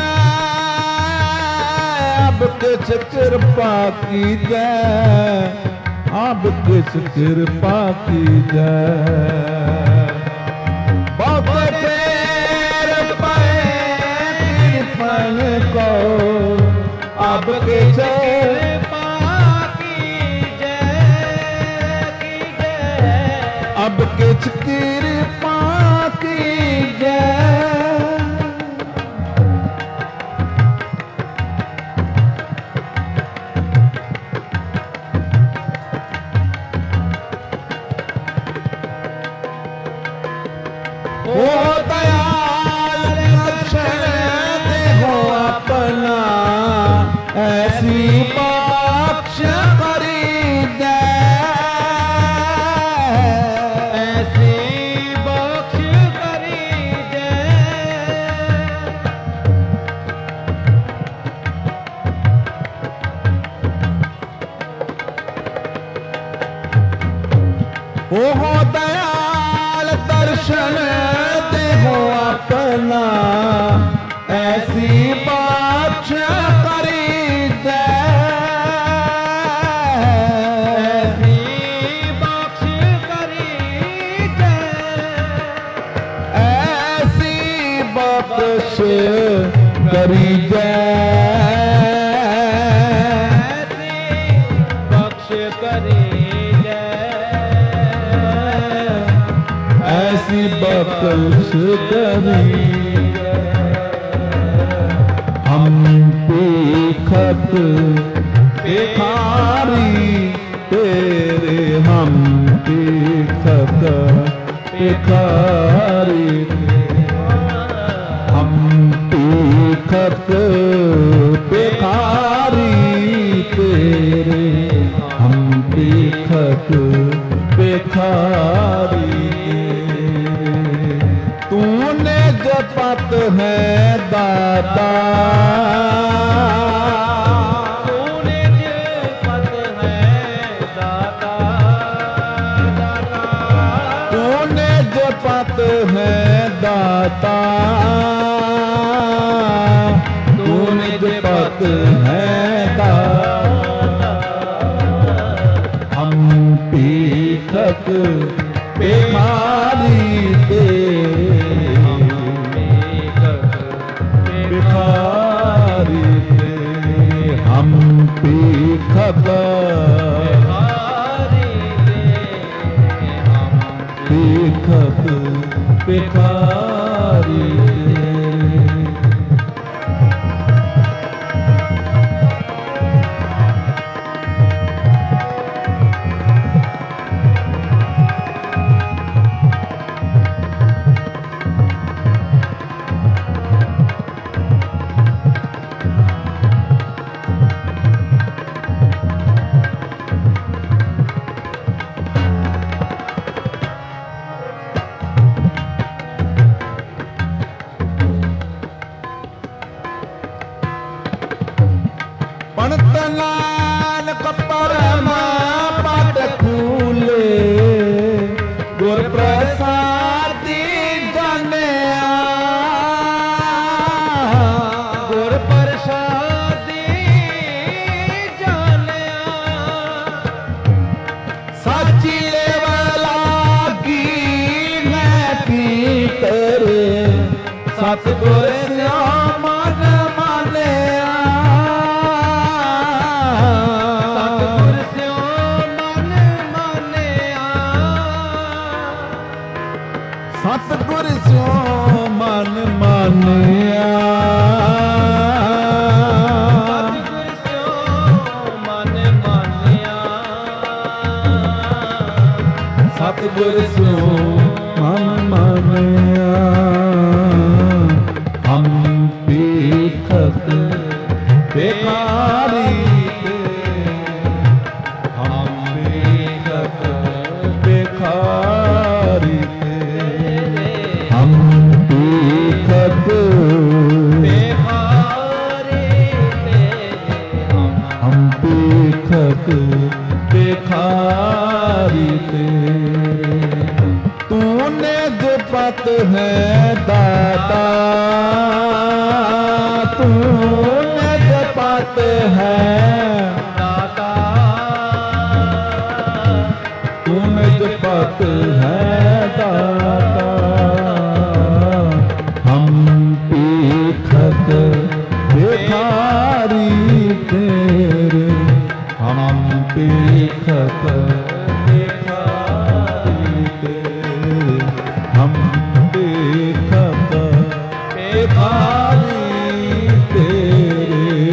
जय अब किछ कृपा की जय अब किछ कृपा की जय किछ कृपा कीजै। ओ दयाल दर्शन देहो अपना, ऐसी बख्श करीजै। ऐसी बख्श करीजै। ओ दयाल दर्शन देहो अपना, ऐसी बख्श करीजै। ऐसी बख्श करीजै। ऐसी बख्श करीजै। ऐसी बख्श करीजै। ऐसी बख्श करीजै। हम देखत भिखारी तेरे, हम देखत भिखारी हम देखत भिखारी तेरे, हम देखत भिखारी तेरे। तूने जपत है दाता, तूने जपत है दाता। दाता तूने जपत है दाता, तूने जपत है दाता। हम देखत भिखारी तेरे, भिखारी तेरे, हम देखत देखत भिखारी तेरे। पणत नानक परमा पद फूले, गुर प्रसादी जानिया। गुर प्रसादी जानिया। साची लेवला की मैं पीतर, सतगुर श्याम मानिया। सतगुर स्यों मन मानिया। सतगुर स्यों मन मानिया। सतगुर स्यों मन मानिया। सतगुर स्यों मन मानिया। हम देखत भिखारी तेरे, हम देखत भिखारी तेरे, हम देखत भिखारी तेरे, हम देखत भिखारी तेरे। तूने जपत है दाता, तूने जपत है दाता। तूने जपत है दाता। हम देखत भिखारी तेरे, हम देखत भिखारी तेरे।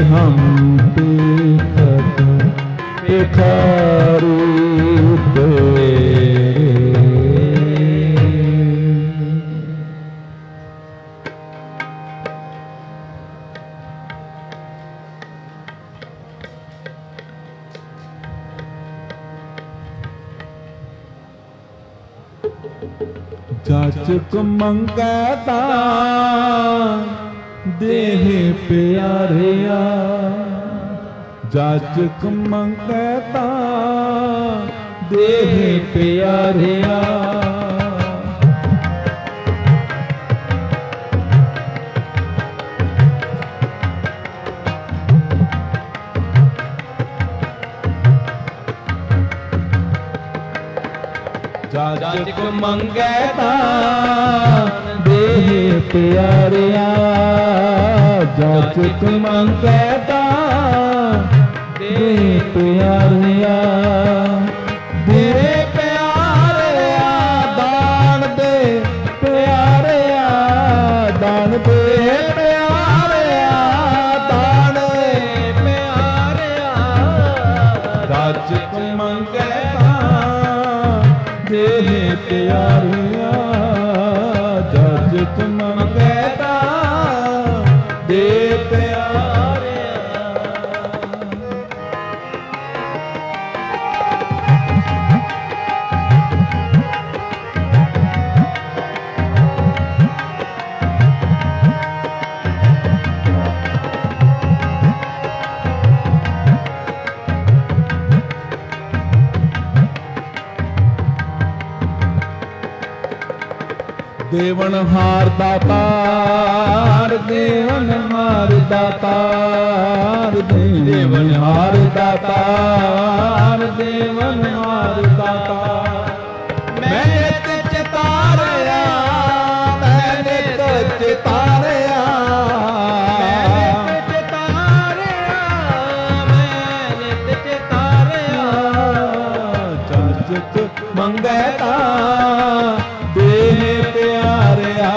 हम पीखत भिखारी तेरे। जाचक मंगै दान देह प्यारिया, जाचक मंगै दान देह प्यारिया। जाचक मंगै दान देह प्यारिया, जाचक मंगै दान देह प्यारिया। दे प्यारिया दान दे प्यारिया, दान दे प्यारिया, दान दे प्यारिया। जाचक मंगै देह प्यारिया, जाचक मंगै दान देह प्यारिया। देवन हार दातार, देवन हार दातार, देवन हार दातार, देवन हार दातार। मैं नित चितारिया, मैं नित चितारिया, मैं नित चितारिया, मैं नित चितारिया। जाचक मंगै दान देह प्यारिया,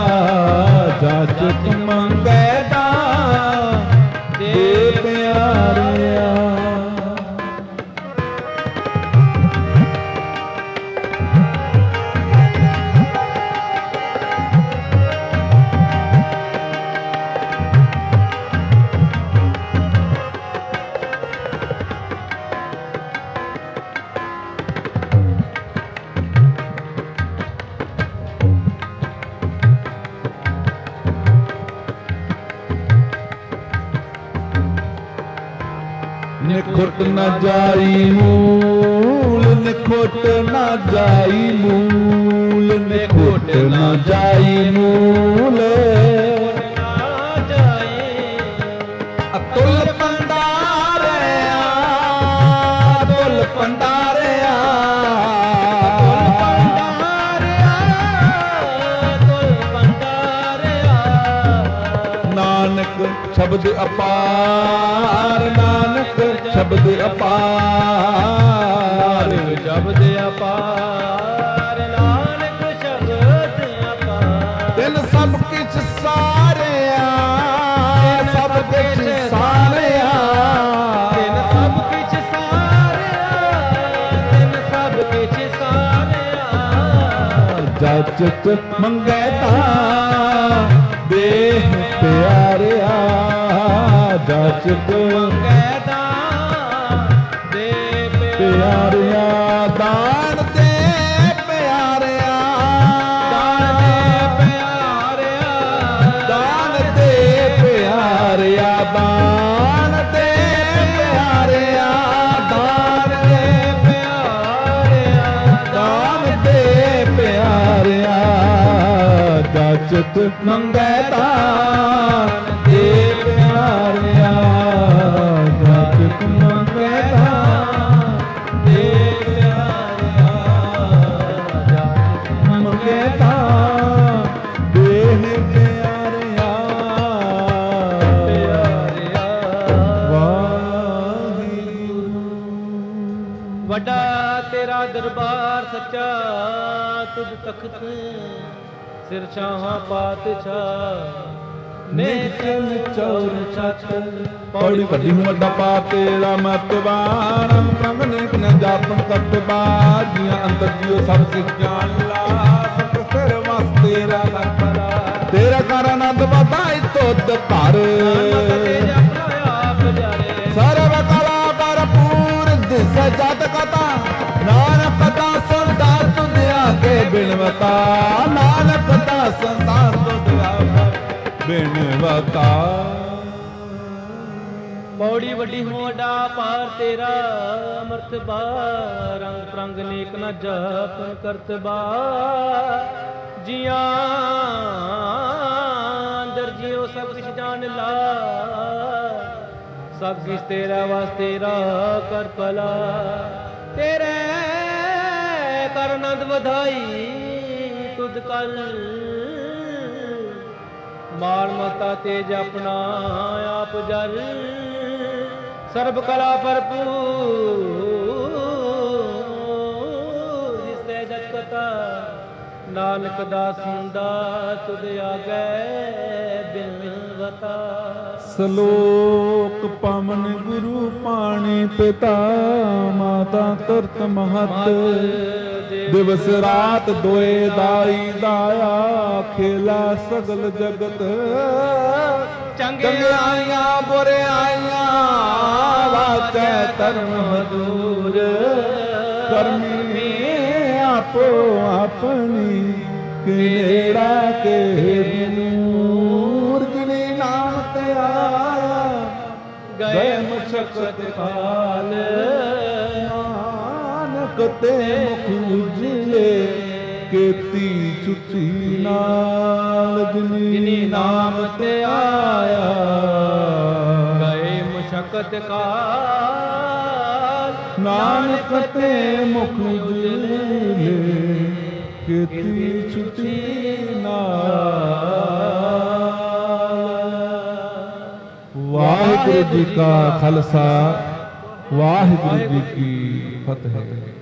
जाचक मंगै दान देह प्यारिया। निखुट न जाई मूल, निखुट न जाई मूल, निखुट न जाई मूल। अतुल भंडारिया, अतुल भंडारिया, अतुल भंडारिया। नानक शब्द अपार, नानक शब्द अपार, शब्द अपार, नानक शब्द अपार। तिन सब किछ सारिया, सब किछ सारिया, तिन सब किछ सारिया, तिन सब किछ सारिया। जाचक मंगै दान देह प्यारिया, जाचक मंगै दान देह प्यारिया, दान दे प्यारिया, दान दे प्यारिया, दान दे प्यारिया, दान दे प्यारिया, दान दे प्यारिया, दान दे प्यारिया। जाचक मंगै दान दे प्यारिया, जाचक मंगै दान दे प्यारिया, जाचक मंगै दान देह प्यारिया, प्यारिया। वाहिगुरू। ਵੱਡਾ ਤੇਰਾ ਦਰਬਾਰ ਸੱਚਾ, ਤੁਧ ਤਖਤ ਸਿਰ ਛਾਵਾਂ ਪਾਤਸ਼ਾਹ। ਨਿਕਲ ਚੌਰ ਛੱਤ। ਪੌੜੀ ਵੱਡੀ ਨੂੰ ਵੱਡਾ ਪਾ ਤੇਰਾ ਮਤਵਾਨ ਪ੍ਰੰਗ ਨੇਕ ਨ ਜਾਪਨ ਤਤ ਬਾਜੀਆਂ ਅੰਦਰ ਜੀਓ ਸਭ ਸਿੱਖ ਜਾਣ ਲਾ ਸਤ ਸਿਰ ਵਸ ਤੇਰਾ ਲਖਰਾ। ਤੇਰਾ ਕਰ ਆਨੰਦ ਵਧਾਈ ਤੁਧ ਧਰ ਸਰਬ ਕਲਾ ਭਰਪੂਰ ਦਿਸ ਜਤ ਕਥਾ ਨਾਨਕ ਦਾ ਸੰਸਾਰ ਤੁਧ ਆਗੇ ਬਿਨਵਤਾ। ਨਾਨਕ ਦਾ ਸੰਸਾਰ ਤੁਧ ਆਗੇ ਬਿਨਵਤਾ। ਪੌੜੀ ਵੱਡੀ ਹੋ ਵੱਡਾ ਪਾਰ ਤੇਰਾ ਅਮਰਤ ਬਾਰ ਰੰਗ ਪ੍ਰੰਗ ਨੇਕ ਨ ਜਾਪਨ ਕਰਤ ਬਾਰ। ਜੀਆਂ ਅੰਦਰ ਜਿਉ ਸਭ ਕੁਛ ਜਾਣ ਲਾ ਸਭ ਕੁਛ ਤੇਰਾ ਵਾਸ ਤੇਰਾ ਕਰ ਭਲਾ। ਤੇਰੇ ਕਰ ਆਨੰਦ ਵਧਾਈ ਤੁਧ ਕਲ ਮਾਰ ਮਤਾ ਤੇਜ ਆਪਣਾ ਆਪ ਜਲ। ਸਰਬ ਕਲਾ ਭਰਪੂਰ ਜਿਸੇ ਜਤ ਕਥਾ ਨਾਨਕ ਦਾਸਨ ਦਾ ਤੁਧ ਆਗੇ ਬਿਨਵਤਾ। ਸ਼ਲੋਕ ਪਵਨ ਗੁਰੂ ਪਾਣੀ ਪਿਤਾ ਮਾਤਾ ਤਰਤ ਮਹਤ। ਦਿਵਸ ਰਾਤ ਦੋਏ ਦਾਈ ਦਾਇਆ ਖੇਲਾ ਸਗਲ ਜਗਤ। ਚੰਗਿਆਈਆਂ ਬੁਰਿਆਈਆਂ ਵਾਚੈ ਧਰਮ ਹਦੂਰ। ਕਰਮੀ ਆਪੋ ਆਪਣੀ ਕਿਹੜਾ ਕੇ ਦੂਰ। ਜਿਨੀ ਨਾਮ ਤੇ ਆਇਆ ਗਏ ਮਸ਼ਕਤ ਕਾਲ। ਨਾਨਕ ਤੇ ਮੁਖ ਉਜਲੇ ਕੀਤੀ ਛੁੱਟੀ ਨਾਲ। ਜਿਨੀ ਨਾਮ ਤੇ ਆਇਆ ਗਏ ਮੁਸ਼ਕਤ ਕਾਲ। ਨਾਨਕ ਤੇ ਮੁਖ ਉਜਲੇ ਕੀਤੀ ਛੁੱਟੀ ਨਾਲ। ਵਾਹਿਗੁਰੂ ਜੀ ਕਾ ਖਾਲਸਾ ਵਾਹਿਗੁਰੂ ਜੀ ਕੀ ਫਤਿਹ।